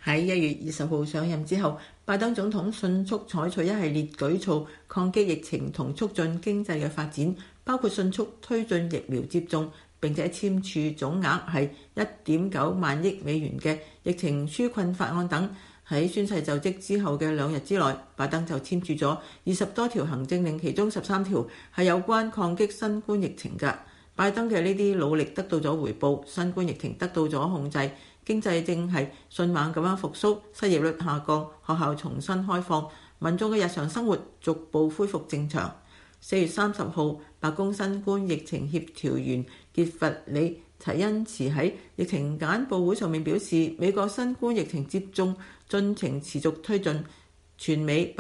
喺1月20號上任之後，拜登總統迅速採取一系列舉措抗擊疫情同促進經濟嘅發展，包括迅速推進疫苗接種，並且簽署總額係1.9萬億美元嘅疫情紓困法案等。喺宣誓就職之後嘅2日之內，拜登就簽署咗20多條行政令，其中13條係有關抗擊新冠疫情嘅。拜登嘅呢啲努力得到咗回報，新冠疫情得到咗控制，經濟正係迅猛咁樣復甦，失業率下降，學校重新開放，民眾嘅日常生活逐步恢復正常。4月30號，白宮新冠疫情協調員傑弗里齊恩茨喺疫情簡報會上面表示，美國新冠疫情接種進程持續推進，全美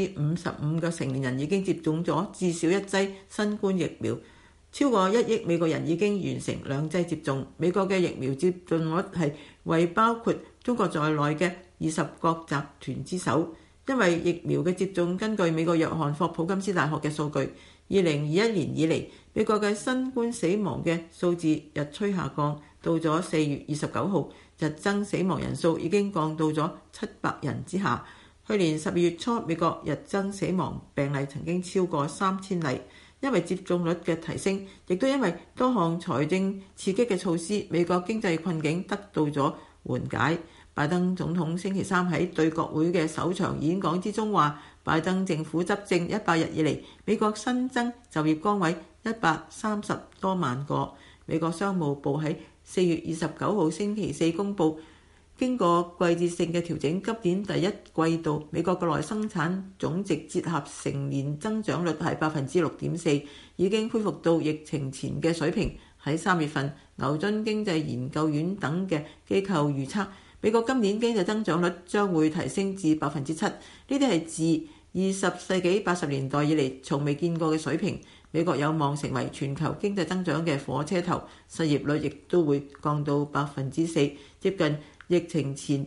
55%嘅成年人已經接種咗至少1劑新冠疫苗，超過1億美國人已經完成2劑接種。美國嘅疫苗接種率係為包括中國在內嘅20國集團之首。因為疫苗嘅接種，根據美國約翰霍普金斯大學嘅數據，2021年以嚟，美國嘅新冠死亡嘅數字日趨下降，到咗4月29號，日增死亡人數已經降到咗700人之下。去年12月初，美國日增死亡病例曾經超過3000例。因為接種率嘅提升，亦都因為多項財政刺激嘅措施，美國經濟困境得到咗緩解。拜登總統星期三喺對國會嘅首場演講之中話，拜登政府執政100日以嚟，美國新增就業崗位130多萬個。美國商務部喺4月29號星期四公佈，經過季節性嘅調整，今年第一季度美國國內生產總值折合成年增長率係6.4%，已經恢復到疫情前嘅水平。喺3月份，牛津經濟研究院等嘅機構預測，美國今年經濟增長率將會提升至7%，呢啲係自20世紀80年代以嚟從未見過嘅水平。美國有望成為全球經濟增長嘅火車頭，失業率亦都會降到4%，接近疫情前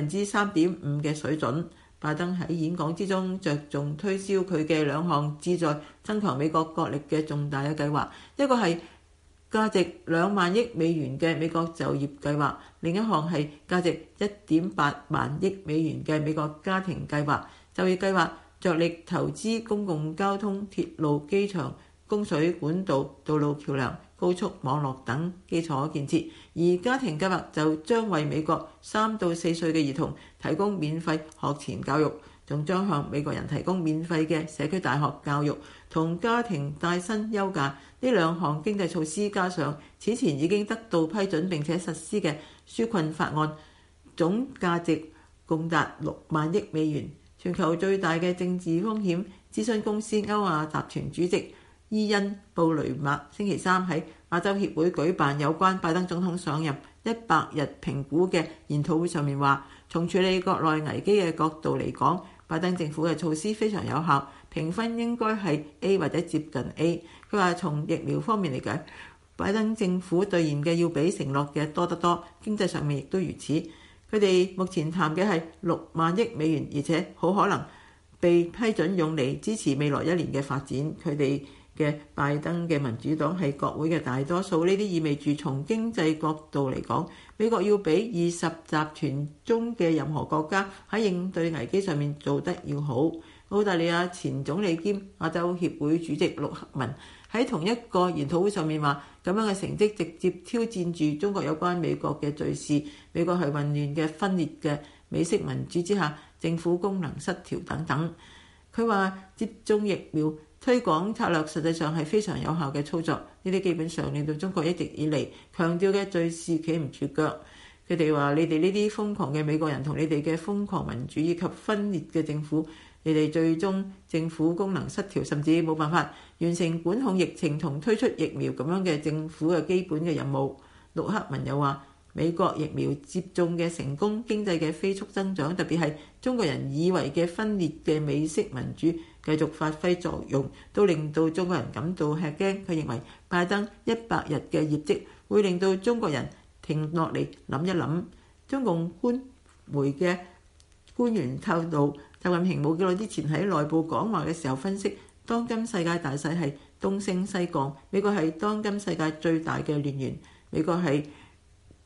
3.5%嘅水準。拜登喺演講之中着重推銷佢嘅2項旨在增強美國國力嘅重大嘅計劃，一個係價值2萬億美元嘅美國就業計劃，另一項係價值1.8萬億美元嘅美國家庭計劃。就業計劃着力投資公共交通、鐵路、機場、供水管道、道路橋梁、高速網絡等基礎建設，而家庭計劃就將為美國3到4歲嘅兒童提供免費學前教育，仲將向美國人提供免費嘅社區大學教育同家庭帶薪休假。呢2項經濟措施加上此前已經得到批准並且實施嘅紓困法案，總價值共達6萬億美元。全球最大嘅政治風險諮詢公司歐亞集團主席伊恩布雷默星期三喺亞洲協會舉辦有關拜登總統上任100日評估嘅研討會上面話，從處理國內危機嘅角度嚟講，拜登政府嘅措施非常有效，評分應該係 A 或者接近 A。佢話從疫苗方面嚟講，拜登政府兌現嘅要比承諾嘅多得多，經濟上面亦都如此。佢哋目前談嘅係6萬億美元，而且好可能被批准用嚟支持未來1年嘅發展。佢哋嘅拜登嘅民主黨係國會嘅大多數，呢啲意味住從經濟角度嚟講，美國要比20集團中嘅任何國家喺應對危機上面做得要好。澳大利亞前總理兼亞洲協會主席陸克文喺同一個研討會上面話，咁樣嘅成績直接挑戰住中國有關美國嘅敘事。美國係混亂嘅、分裂嘅美式民主之下，政府功能失調等等。佢話接種疫苗推廣策略實際上係非常有效嘅操作，呢啲基本上令到中國一直以嚟強調嘅敘事企唔住腳。佢哋話：你哋呢啲瘋狂嘅美國人同你哋嘅瘋狂民主以及分裂嘅政府，你哋最終政府功能失調，甚至冇辦法完成管控疫情同推出疫苗咁樣嘅政府嘅基本嘅任務。陸克文又話：美國疫苗接種嘅成功，經濟嘅飛速增長，特別係中國人以為嘅分裂嘅美式民主繼續發揮作用，都令到中國人感到吃驚。佢認為拜登100日嘅業績會令到中國人停落嚟諗一諗。中共官媒嘅官員透露，習近平冇幾耐之前喺內部講話嘅時候分析，當今世界大勢係東升西降，美國係當今世界最大嘅亂源，美國係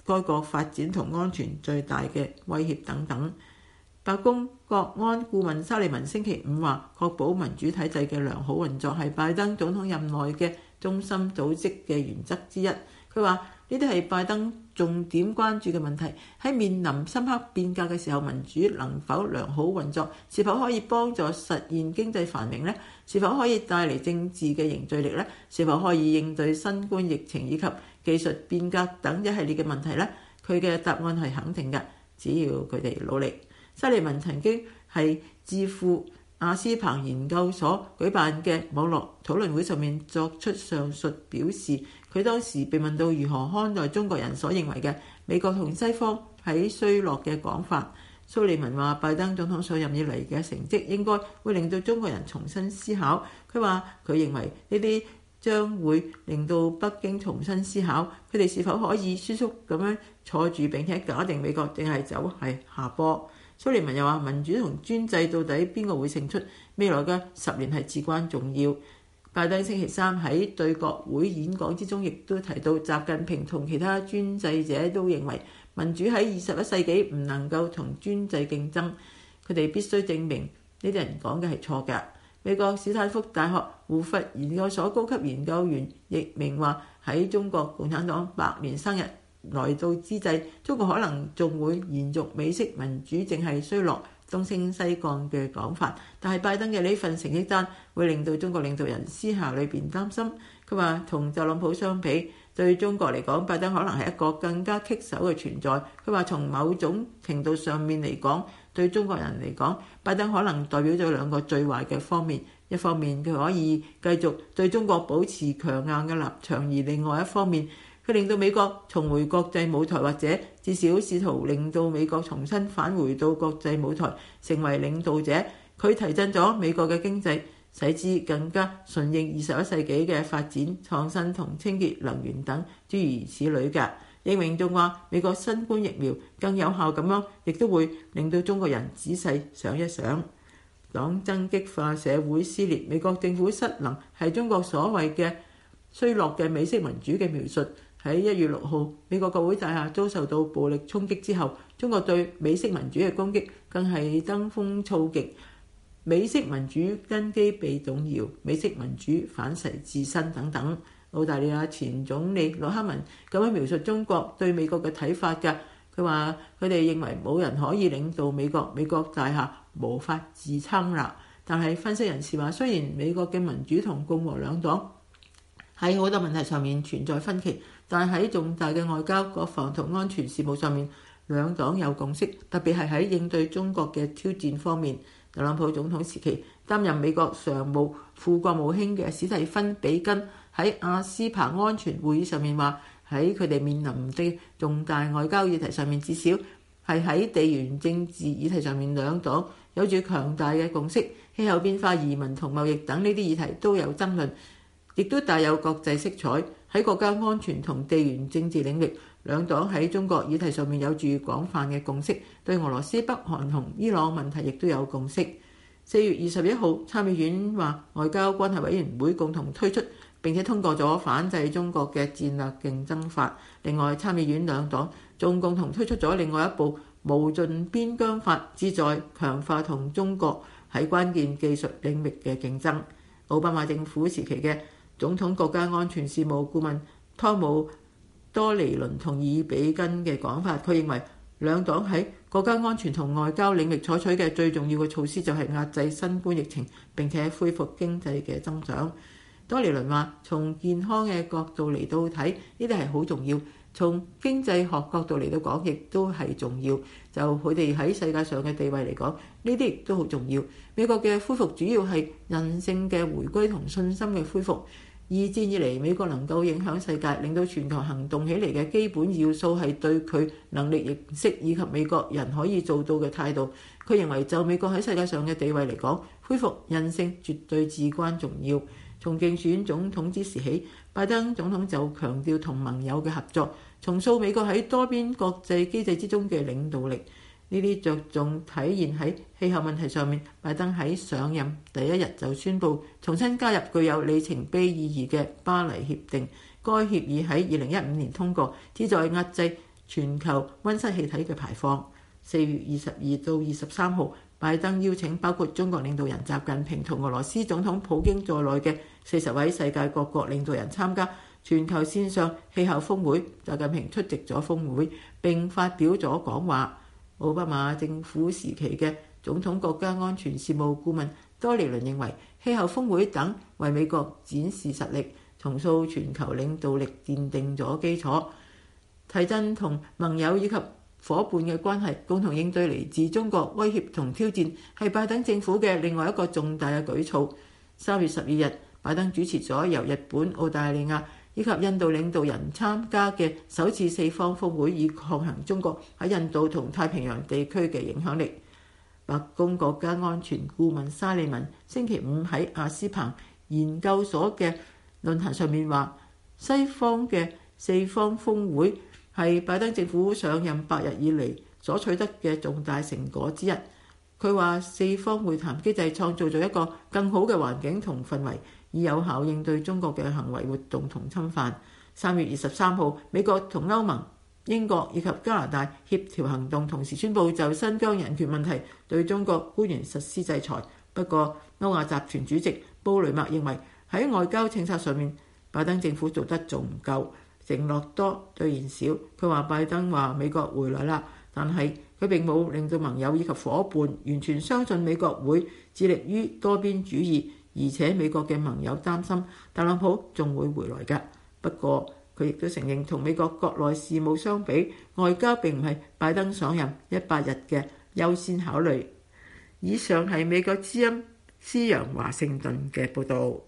該國發展同安全最大嘅威脅等等。白宮國安顧問沙利文星期五話，確保民主體制嘅良好運作係拜登總統任內嘅中心組織嘅原則之一。佢話呢啲係拜登重點關注嘅問題，喺面臨深刻變革嘅時候，民主能否良好運作，是否可以幫助實現經濟繁榮呢？是否可以帶嚟政治嘅凝聚力呢？是否可以應對新冠疫情以及技術變革等一系列嘅問題呢？佢嘅答案係肯定嘅，只要佢哋努力。沙利文曾經喺智庫阿斯彭研究所舉辦嘅網絡討論會上面作出上述表示。佢當時被問到如何看待中國人所認為嘅美國同西方喺衰落嘅講法，蘇利文話：拜登總統上任以嚟嘅成績應該會令到中國人重新思考。佢話佢認為呢啲將會令到北京重新思考，佢哋是否可以舒適咁樣坐住並且假定美國定係走係下坡。蘇利文又話：民主同專制到底邊個會勝出？未來嘅10年係至關重要。拜登星期三喺對國會演講之中，亦都提到習近平同其他專制者都認為民主喺21世紀唔能夠同專制競爭，佢哋必須證明呢啲人講嘅係錯嘅。美國史坦福大學胡佛研究所高級研究員易明話：喺中國共產黨100年生日來到之際，中國可能仲會延續美式民主正係衰落、東升西降嘅講法，但係拜登嘅呢份成績單會令到中國領導人私下裏邊擔心。佢話同特朗普相比，對中國嚟講，拜登可能係一個更加棘手嘅存在。佢話從某種程度上面嚟講，對中國人嚟講，拜登可能代表咗兩個最壞嘅方面。一方面佢可以繼續對中國保持強硬嘅立場，而另外一方面，佢令到美國重回國際舞台，或者至少試圖令到美國重新返回到國際舞台，成為領導者。佢提振咗美國嘅經濟，使之更加順應21世紀嘅發展、創新同清潔能源等諸如此類嘅。易明仲話，美國新冠疫苗更有效咁樣，亦都會令到中國人仔細想一想。黨爭激化，社會撕裂，美國政府失能，係中國所謂嘅衰落嘅美式民主嘅描述。喺1月6號，美國國會大廈遭受到暴力衝擊之後，中國對美式民主嘅攻擊更係登峰造極。美式民主根基被動搖，美式民主反噬自身等等。澳大利亞前總理陸克文咁樣描述中國對美國嘅睇法嘅，佢話佢哋認為冇人可以領導美國，美國大廈無法自撐啦。但係分析人士話，雖然美國嘅民主同共和兩黨喺好多問題上面存在分歧，但喺重大嘅外交、國防同安全事務上面，兩黨有共識，特別係喺應對中國嘅挑戰方面。特朗普總統時期擔任美國常務副國務卿嘅史蒂芬比根喺阿斯彭安全會議上面話，喺佢哋面臨嘅重大外交議題上面，至少係喺地緣政治議題上面，兩黨有住強大嘅共識。氣候變化、移民同貿易等呢啲議題都有爭論，亦都帶有國際色彩。喺國家安全同地緣政治領域，兩黨喺中國議題上面有住廣泛嘅共識，對俄羅斯、北韓同伊朗問題亦都有共識。4月21號，參議院話外交關係委員會共同推出並且通過咗反制中國嘅戰略競爭法。另外，參議院兩黨仲共同推出咗另外一部無盡邊疆法，旨在強化同中國喺關鍵技術領域嘅競爭。奧巴馬政府時期嘅總統國家安全事務顧問湯姆多尼倫同意比根嘅講法，佢認為兩黨喺國家安全同外交領域採取嘅最重要嘅措施就係壓制新冠疫情，並且恢復經濟嘅增長。多尼倫話：從健康嘅角度嚟到睇，呢啲係好重要；從經濟學角度嚟到講，亦都係重要。就佢哋喺世界上嘅地位嚟講，呢啲亦都好重要。美國嘅恢復主要係韌性嘅回歸同信心嘅恢復。二戰以嚟，美國能夠影響世界，令到全球行動起嚟嘅基本要素係對佢能力認識以及美國人可以做到嘅態度。佢認為就美國喺世界上嘅地位嚟講，恢復韌性絕對至關重要。從競選總統之時起，拜登總統就強調同盟友嘅合作，重塑美國喺多邊國際機制之中嘅領導力。呢啲着重體現喺氣候問題上面。拜登喺上任第一日就宣布重新加入具有里程碑意義嘅巴黎協定。該協議喺2015年通過，旨在壓制全球溫室氣體嘅排放。4月22到23號，拜登邀請包括中國領導人習近平同俄羅斯總統普京在內嘅40位世界各國領導人參加全球線上氣候峰會。習近平出席咗峰會並發表咗講話。奧巴馬政府時期嘅總統國家安全事務顧問多利倫認為，氣候峰會等為美國展示實力、重塑全球領導力奠定咗基礎，提振同盟友以及伙伴嘅關係，共同應對嚟自中國威脅同挑戰，係拜登政府嘅另外一個重大嘅舉措。3月12日，拜登主持咗由日本、澳大利亞以及印度領導人參加嘅首次4方峰會，以抗衡中國喺印度同太平洋地區嘅影響力。白宮國家安全顧問沙利文星期五喺阿斯彭研究所嘅論壇上面話，西方嘅4方峰會係拜登政府上任8日以嚟所取得嘅重大成果之一。佢話4方會談機制創造咗一個更好嘅環境同氛圍，以有效應對中國嘅行為活動同侵犯。3月23號，美國同歐盟、英國以及加拿大協調行動同時宣布就新疆人權問題對中國官員實施制裁。不過，歐亞集團主席布雷默認為喺外交政策上面，拜登政府做得仲唔夠，承諾多兌現少。佢話拜登話美國回來啦，但係佢並冇令到盟友以及伙伴完全相信美國會致力於多邊主義，而且美國嘅盟友擔心特朗普仲會回來㗎。不過佢亦都承認，同美國國內事務相比，外交並唔係拜登上任100日嘅優先考慮。以上係美國之音施陽華盛頓嘅報導。